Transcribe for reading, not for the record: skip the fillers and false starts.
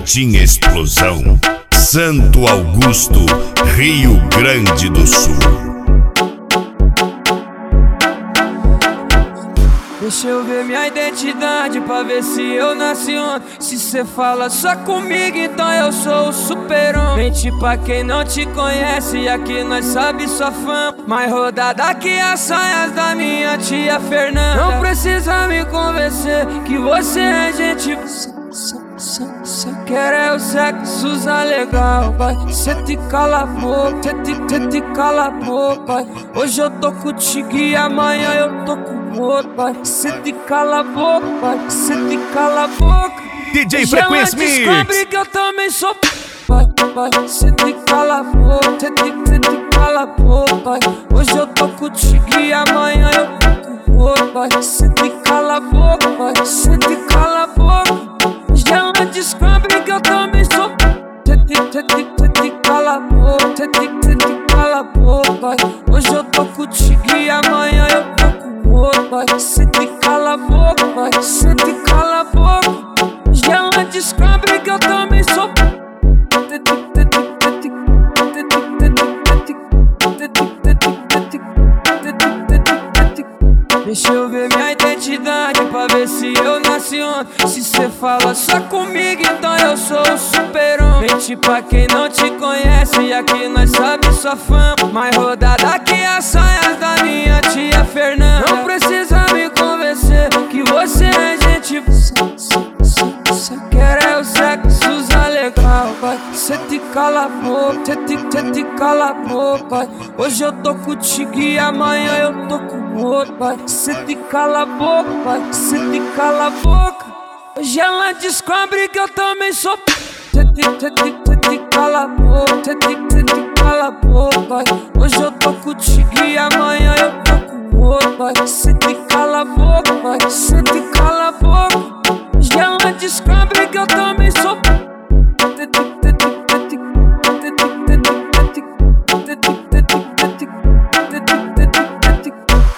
Jardim Explosão, Santo Augusto, Rio Grande do Sul. Deixa eu ver minha identidade pra ver se eu nasci ontem. Se cê fala só comigo, então eu sou o super-homem. Mente pra quem não te conhece, aqui nós sabe sua fama. Mais rodada que as saias da minha tia Fernanda. Não precisa me convencer que você é gente. Cê quer é o sexo legal, vai. Cê te cala a boca, cê te cala a boca, vai. Hoje eu tô contigo e amanhã eu tô com outro, vai. Cê te cala a boca, vai. Cê te cala a boca. DJ Frequência Mix. Descobre que eu também sou. Vai. Cê te cala a boca, cê te cala a boca, vai. Hoje eu tô contigo e amanhã eu tô com outro, vai. Cê te cala a boca, vai. Cê te cala a boca. Ela descobre que eu também sou. Cê te cala a boca, cê te cala a boca, vai. Hoje eu tô contigo e amanhã eu tô com outro, vai. Cê te cala a boca, vai. Cê te cala a boca. Ela descobre que eu também sou. Deixa eu ver minha identidade pra ver se eu nasci ontem. Se cê fala só comigo, então eu sou o super-homem. Mente pra quem não te conhece, aqui nós sabe sua fama. Mais rodada que as saias da minha tia Fernanda. Não precisa me convencer que você é gente. Cê quer é o sexo legal, vai. Cê te cala a boca, cê te cala a boca, vai. Hoje eu tô contigo e amanhã eu tô com outro, vai. Cê te cala a boca, vai. Cê te cala a boca. Hoje ela descobre que eu também sou. Cê te cala a boca, cê te cala a boca, vai. Hoje eu tô contigo e amanhã eu tô com outro, vai. Cê te cala a boca, vai. Cê te